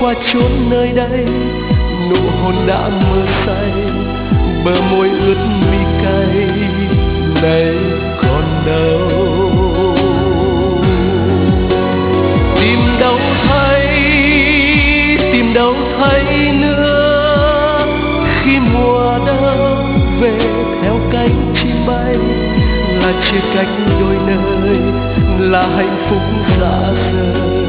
qua chốn nơi đây, nụ hôn đã mơ say, bờ môi ướt mi cay, nay còn đâu. Tìm đâu thấy nữa, khi mùa đông về theo cánh chim bay, là chia cách đôi nơi, là hạnh phúc dã rời.